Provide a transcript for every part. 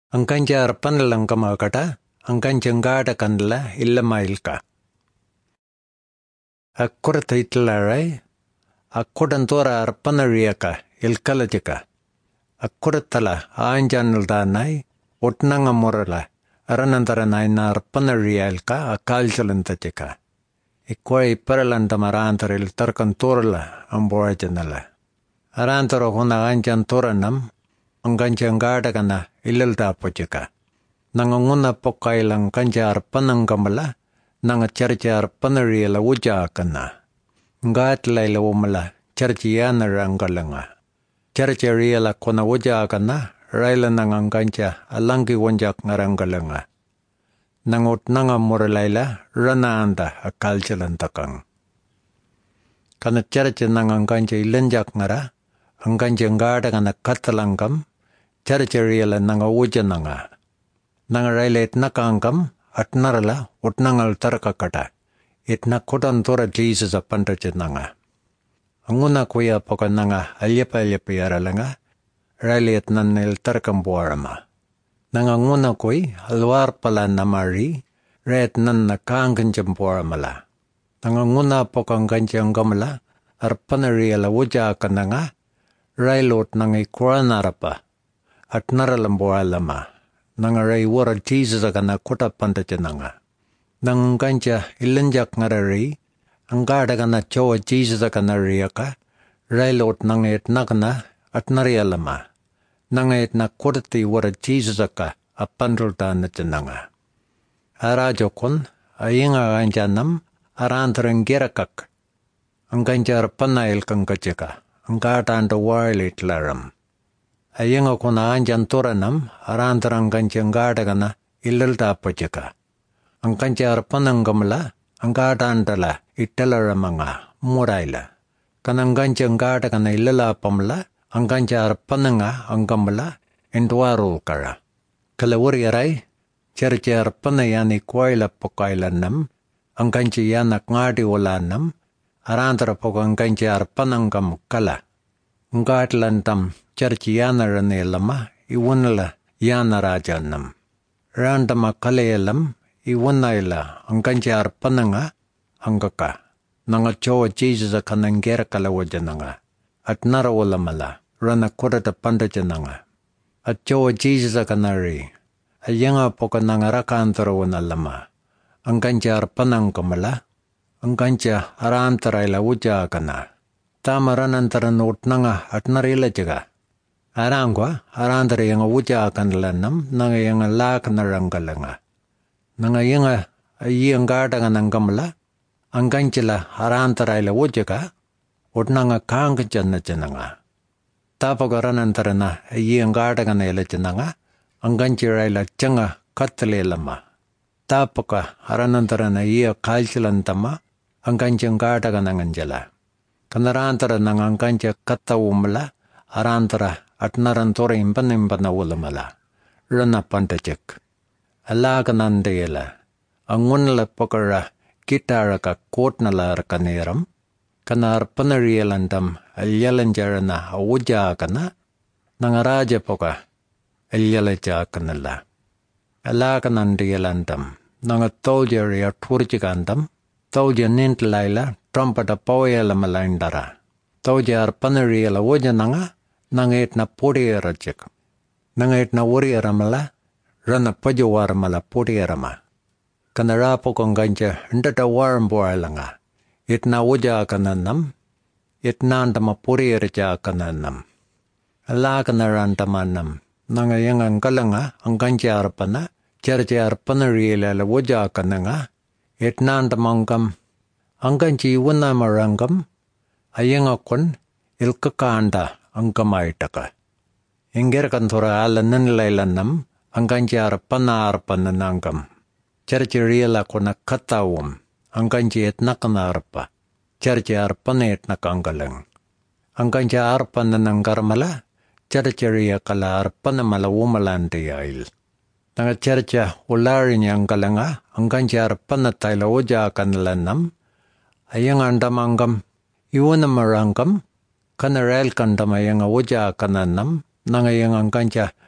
Angkanjar panalangkama kata, angkanjangada kandla illama ilka. Akkurata itlarai, akkudantora arpanariaka ilkalajika. Akkuratala aanjanildanai, utnanga morala, aranantaranai na arpanaria ilka akalchalantajika. Ikkwa iparalantamaraantaril tarkantorala amborajanala. Arantara huna anjantoranam, angkanjangada kana ilaldapojika. Nanganguna pokailang kanjar panangkamala, nanga charjar panariela wujakana. Ngatlaila wumala, charjiana rangalanga. Charjariela kona wujakana, raila nangankancha alangi wanjak ngarangalanga. Nangot nanga moralaila, rana anda akalchalantakang. Kana charja nangankancha ilanjak ngara, angkancha ngada kana katalangkam, charjariela nanga wujananga. Nanga raila itnakangkam, atnarala utnangal tarakakata. Itna kodantora Jesus apantajatnanga. Anguna kuya poka nanga alyapa yaralanga, raila itnanil tarakambuarama. Nanga nguna kui alwar pala namari, ret nanna kaangkanjambuaramala. Nanga nguna poka ngkanjangamala, arpanariela wujakananga, railot nanga ikuranarapa, atnaralambuaralama. Nanga ray wara Jesus akana kota pantajananga. Nang kancha ilanjak ngarari, angada kana chowa Jesus akana riaka, railot nanga itnakana atnarialama. Nanga itna kodati wara Jesus aka apandrulta najananga. Arajokon ayinga anjanam arantarangirakak. Angkanjar panail kangkajaka, angkata anda warlit laram. Ayinga kuna anjantoranam arantarangkanjangada kana ilaltapajaka. Angkanjar panangkamala, angkata andala italaramanga muraila. Kanangkanjangada kana ilalapamala, angkanjar pananga angkamala endwarulkara. Kalawuriarai, charjar panayani kwaila pokailanam, angkanjayanak ngadi walanam, arantara pokangkanjar panangkam kala. Ngatlantam charjiyana ranelama iwunala yana rajanam. Randama kaleelam iwunaila angkanjar pananga angkaka. Nanga chowa Jesus akanangera kalawajananga. At narawalamala rana kodata pandajananga. At chowa Jesus akanari. Ayanga poka nangaraka antarawanalama. Angkanjar panangkamala. Angkanja arantaraila wujakana. Tamaranantaran utnanga at narila jaga. Arangwa, arantara yang wujakan lanam, nanga yang lak narangalanga. Nanga yang ayang gadagan angkamala, angkanchila arantara ila wujaga, utnanga kangkajan na jananga. Tapagaranantarana ayang gadagan ila jananga, angkanchira ila janga katalelama. Tapaka aranantarana iya kalchilantama, angkanchang gadagan anganjala. Kanarantara nangangkancha katawumala, arantara atnarantora impana ulamala, rana pantajak. Alaganandela, angunala pokara kitaraka kotnala arkaneram, kanar panarielandam alyalanjarana awujakana, nangaraja poka alyalajakanala. Alaganandelandam, nangatoljaria turjigandam, tolja nintlaila, trumpeta poyela malaindara. Tojar panariela wojananga, nangait na puriarajik. Nangait na wuriaramala, rana pajawaramala puriarama. Kanarapo kong ganja, ndata warambuarlanga. Itna wuja kananam, itnandama puriaraja kananam. Alakanarantamanam, nangayangang kalanga, ang ganja arpana, charjar panariela la wuja kananga, itnandamangkam, angkanji wanamarangam, ayangakon ilkakanda angkamaitaka. Ingerakantora alananlailanam, angkanjar panarpananangam. Charjariela kona katawum, angkanji etnakanarpa, charjar panetnakangalang. Angkanja arpananangkarmala, charjaria kala arpanamala wumalantiyail. Nanga charja ularinya angkalanga, angkanjar panatayla uja kanlanam, ayang andamangam, iwanamarangam, kanarel kandama yang awuja kananam, nangayang angkancha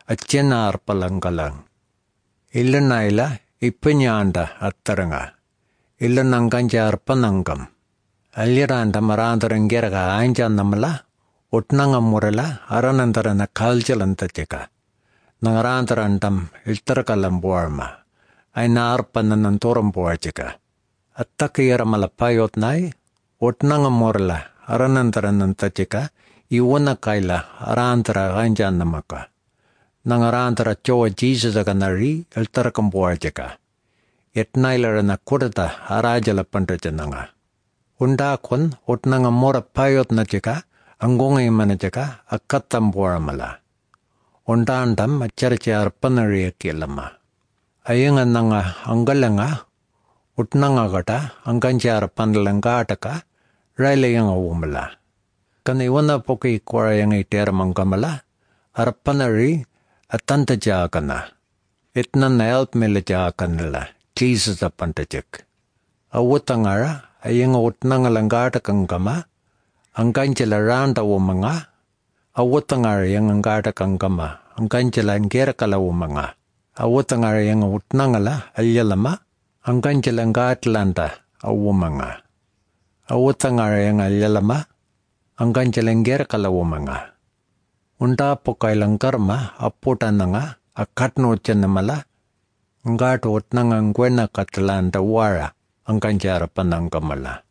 Achena arpalangalang. Illanaila ipinyanda attaranga. Illananganja arpanangam. Alliranda marandarangeraga anjanamala. Utnanga murala aranandarana kaljalantacheka. Nangarandarandam iltarakalam buarma. Aina arpananantoram buarcheka. Attakiyara malapayot nai. Utnanga murala aranandaranantacheka. Iwana kaila arantara anjanamaka. Nangarantara chowa Jesus aganari iltarakam buarcheka. Yetnailarana kurata arajala pantajananga. Undakon utnanga mura payot nacheka. Anggunga imanachaka akatam buaramala. Undandam acharcha arpanariya kilama. Ayanga nanga angalanga utnanga gata angancha arpanalanga ataka railayanga umala. Kana iwana poki korayanga iteramangkamala arpanari atanta jaakana. Itnana help mila jaakanala Jesus apantachak. Awutangara ayanga utnanga langa atakangkama Angkanjala randa wumanga, awutangar yang angkata kangkama, angkanjala angkerakala wumanga, awutangar yang utnangala alyalama, angkanjala angkatlanta awumanga, awutangar yang alyalama, angkanjala angkerakala wumanga. Unda pokailang karma aputananga akatno chanamala, angkata utnanga angkwena katlanta wara, angkanjara panangkamala.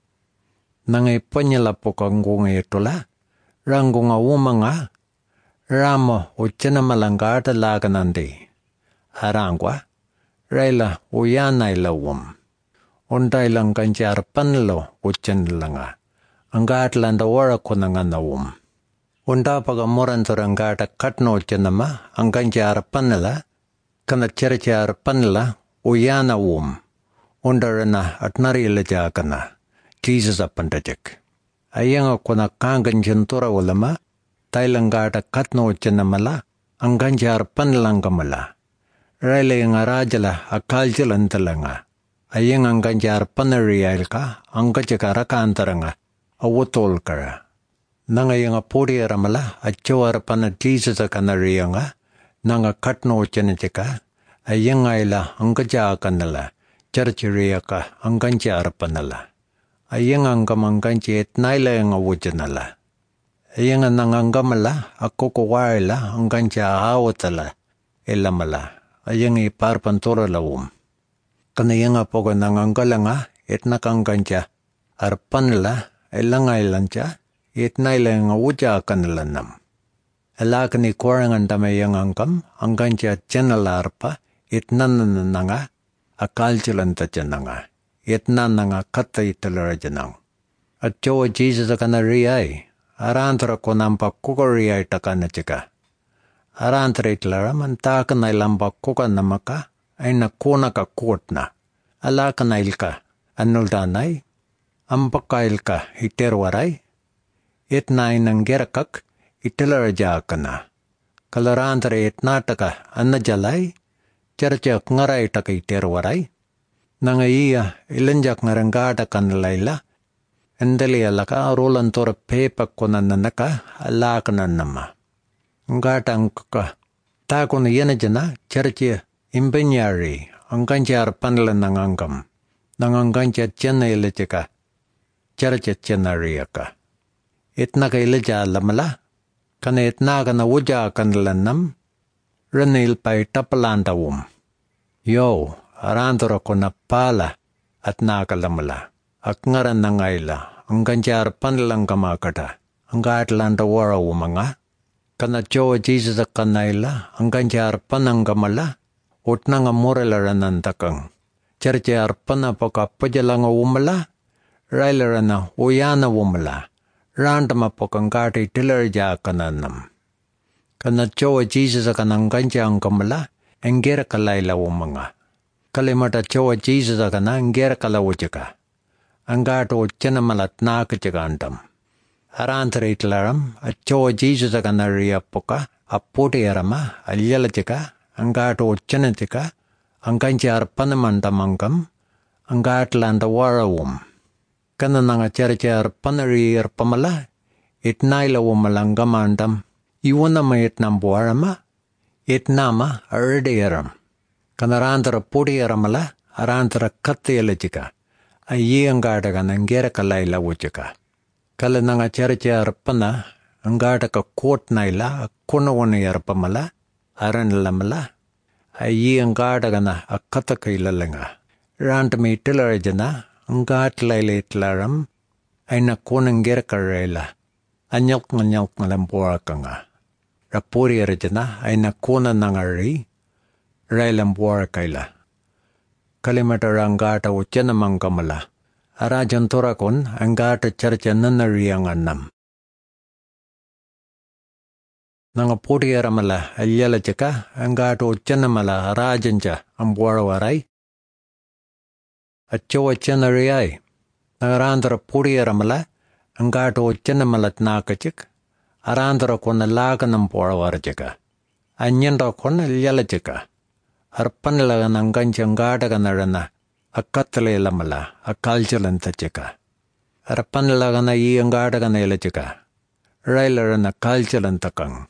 Nangai panyala pokanggunga itola, rangunga umanga, ramo uchana malangata laganandi. Arangwa, raila uyana ilawum. Undailang kanjar panlo uchanlanga, angatlanda wara kunanganawum. Unda pagamuranturangata katno uchanama, anganjar panala, kanacharajar panla, uyana wum. Undarana atnari ilajakana. Jesus apantachak. Ayanga kuna kangan jantura ulama, tailangata katno chanamala, anganjar panlangamala. Raila yang arajala akaljalantalanga. Ayang anganjar panarialka, angkajaka rakantaranga, awutolkara. Nangayanga puri ramala, achawar pana Jesus akanariyanga, nanga katno chanachaka, ayang ayla angkajakanala, charchiriyaka anganjar panala. Ayang angkamangkanchi etnaila yang awujanala. Ayang nangangamala akukuwaila angkancha awatala elamala. Ayang iparpantura lawum. Kanayang apoga nangangalanga etnakangkancha arpanala elangailancha etnaila yang awuja akanalanam. Alakani kuarangandamay yang angkam angkancha chanala arpa etnanananga akalchilanta chananga. Yetnan nga kata italarajanang. At chowa Jesus akanariyay, arantara ko nampak kukariyay takana chika. Arantara itlara mantaka na ilampak kuka namaka ay nakuna ka kutna. Alaka na ilka, anuldanay, ampakail ka iterwaray, itnay nang gerakak italarajaka. Kalarantara itnataka anajalay, charchak ngaray taka iterwaray, Nangaiya ilanjak narangada kanlaila, endali alaka rolantora pepa konananaka alakananama. Ngata angka, takon yanajana charchi impenyari, angkanjar panlan nangangkam, nangankanjar chena ilachaka, charcha chenariaka. Itnaka ilaja lamala, kana itnaka na wuja kanlanam, ranil pay tapalantawum. Yo, Arantara ko na pala at nakalamala. Akngaran na ngaila, ang kanjar panlang kamakata. Ang kaatlanta wara umanga. Kana chowa Jesus ak kanaila, ang kanjar panang kamala. Utna nga muralaran ng takang. Charjar panapaka pajalang umala. Railaran na uyana umala. Randama pakang kati tilarja kananam. Kana chowa Jesus ak kanang kanjang kamala. Ang gira kalayla umanga. Kalimata chowa Jesus akana ngera kalawujaka. Angato uchana malat nakachagandam. Arantara itlaram, a chowa Jesus akana riyapoka, a puti arama, a yalachaka, angato uchanachaka, anganchar panamandamangam, angatlanda warawum. Kanananga charachar panariyar pamala, itnaila wumalangamandam, iwana mayit nambuarama, Itnama ardeyaram. Kanarantara podiyaramala arantara kattiyala jika. Ayiyangadaga nangera kalaila wujika. Kala nanga charcha arpana angadaka kotnaila kunawani arpamala aranlamala. Ayiyangadaga na akataka ilalenga. Rantami tilarajana angatlaila itlaram aina kunangera karaila. Anyok ngalampuakanga. Rapuri arajana aina kuna nangari railampuakaila. Kalimata angata uchana mangamala. Arajantora kon angata charcha nanariyanganam. Nanga podiyaramala alyala jaka angata uchanamala arajanja ambuarawarai. Acho uchanariyai. Nagarandara podiyaramala angata uchanamalat nakachik. Arandara kon laganam puarawarjaka. Anyandra kon alyala jaka. Arpanlagan angganjangadagan narana. Akatale lamala, akaljalanta jaka. Arpanlagana iyangadagan elajaka. Railarana kaljalantakang.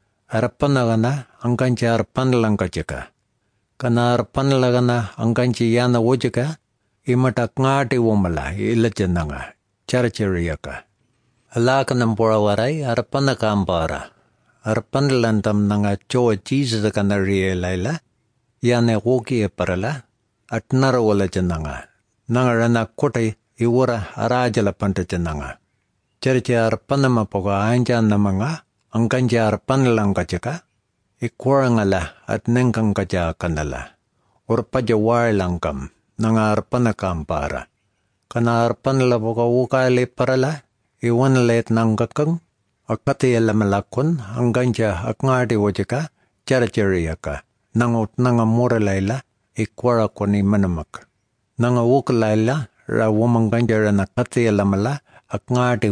Arpanagana angganji arpanlanga jaka. Kana arpanlagana angganji yana wujaka. Imatak ngati wumala ilajananga. Charachiriyaka. Alakanam porawarai arpanakampara. Arpanlantam nanga choa Jesus laila. Yana woki parala. Atnara wala jananga. Nangarana kotai iwara arajala panta jananga. Charcha arpanama poga anja namanga. Angkanja arpanlanga jaka. Ikorangala at nengkang kaja kanala. Urpaja warlangkam. Nanga arpanakampara. Kana arpanla poga ukale parala. Iwanalet nangkakang. Akati malamalakon. Angkanja akngadi wajaka. Charachariyaka. Nangot nanga moralaila. Ikwara koni manamak. Nanga ukalaila ra wumangganjara na kati alamala akngati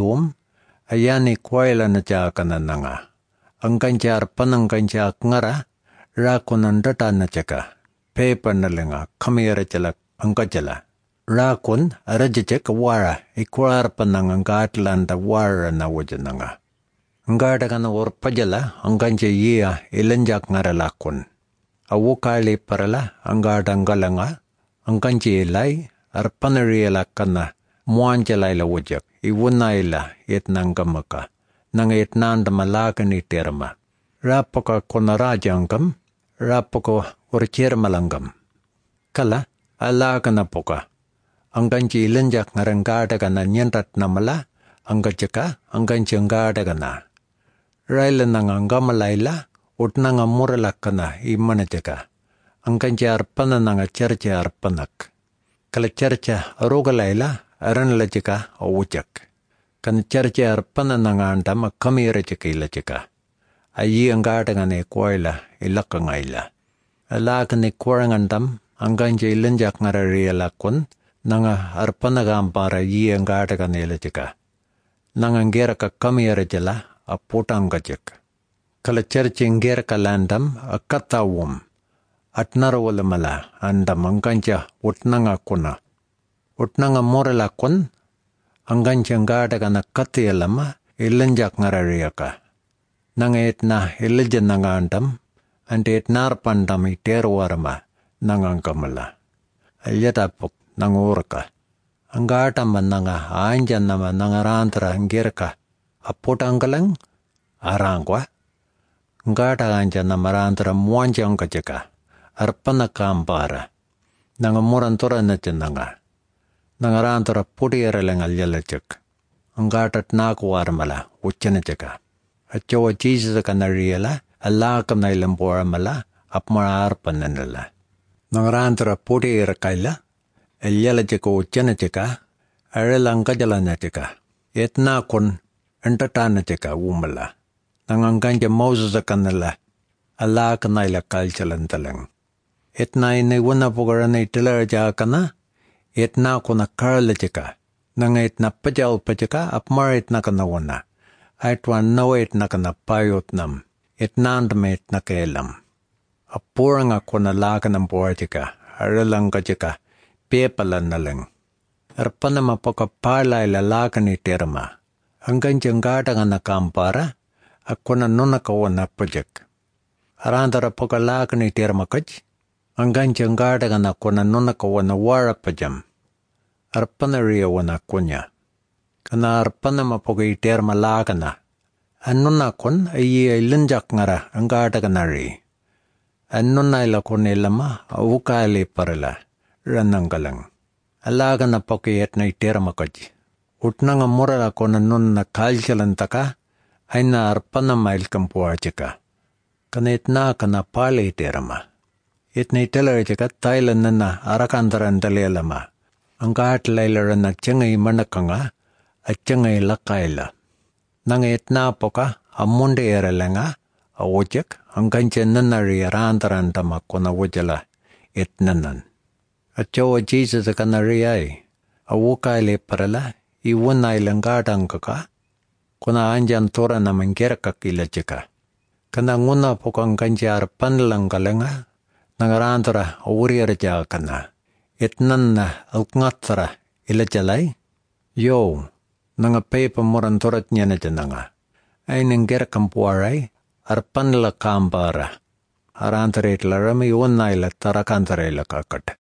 ayani kwaila na jakana nanga. Angganjar panangganjar akngara ra kunandata na jaka. Pepa nalinga kamira jalak angkajala. Ra kun arajajak wara ikwara panang anggatlanda wara na wajananga. Anggata kana warpajala angganja iya ilanjak ngaralakun. Awukali parala anggadanggalanga angkanji ilay arpanariela kana muanjalaila wujak iwunaila itnangamaka nang itnanda malakan iterma rapaka konarajangam rapaka urchirmalangam kala alakana poka angkanji ilanjak ngarangada kana nyantat namala angkajaka angkanji anggada kana raila nang angamalaila utnanga muralakana imanajaka. Angkanji arpana nanga charcha arpanak. Kala charcha arugalaila aranlajaka awujak. Kan charcha arpana nanga andama kamirajaka ilajaka. Ayi anggadangane kwaila ilakangaila. Alakane kwarangandam angkanji ilanjak ngararialakon nanga arpanagampara yi anggadagane ilajaka. Nanga ngeraka kamirajala aputangajak. Kala charchingger kalandam akatawum. Atnarawala andam angkanja utnanga kuna. Utnanga moralakon angkanja ngadagana katiyalama ilanjak ngarariyaka. Nanga itna ilajananga andam ante itnarpandam iterwarama nangangkamala. Alyatapuk nangurka. Anggatama nanga anjanama nangarantra ngirka. Aputangkalang arangwa. Ngata anja namarantara muanjang kajaka. Arpana kampara. Nanga murantora na jananga. Nangarantara putiaralang alyalajak. Ngatat nakuwaramala uchana jaka. Achawa Jesus kanariala alakam na ilampuaramala apmara arpananala. Nangarantara putiarakaila alyalajaka uchana jaka. Aralang kajalana jaka. Etnakon entatana jaka umala. Nangangkanja Moses kanala alakanaila kalchalantalang. Etna ina pugarana itilar jakana etna kuna karla jaka. Nanga etna pajal pajaka apmar etna kana wana. Aitwa no etna kana payot nam. Etnandam etna kelam. Apuranga kuna lakanam porjaka. Aralanga jaka. Pepalan nalang. Arpanama poka parla ila lakani terma. Angkanja ngata kana kampara. Akuna nunakawana project. Arantara pokalakni termakaj. Angkan cengkada kana kona nuna kawana wara pajam. Arpana ria wana kunya. Kana arpana mapokai terma lakana. Annuna kon ayi linjak ngara angkada kana ri. Annuna ila kon ilama awukali parala. Rananggalang. Alagana pokai etna termakaj. Utnanga murala kona nuna kaljalantaka. Aina arpana mail kampuajika. Kana itna kana pali terma. Itna italarjika Thailand nana arakantaran dalilama. Angkat lailarana cengai manakanga. Cengai lakaila. Nang itna poka amunde eralenga. Awojek angkanche nanari arantaran tama kona wajala itnanan. Achawa Jesus kanariai. Awukaile parala. Iwunay langgadang kaka. Kuna anjan tora na mangkerakak ilajika. Kana nguna pokang kanjar panlang kalenga. Nangarantara awuriarja kana. Itnan na alkngatara ilajalay. Yo, nangapepa morantorat niya na jananga. Ay nangkerakam puaray. Arpanla kambara. Arantara itlarami unay la tarakantara ilakakat.